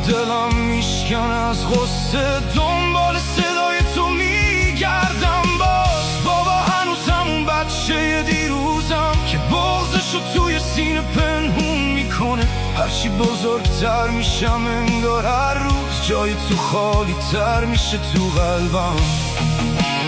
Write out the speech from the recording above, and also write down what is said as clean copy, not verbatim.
دلم میشکنه از غصه، دنبال صدای تو میگردم باز. بابا هنوز همون بچه دیروزم که بغضشو توی سینه پنهون میکنه. هرچی بزرگتر میشم انگار هر روز جای تو خالی تر میشه تو قلبم.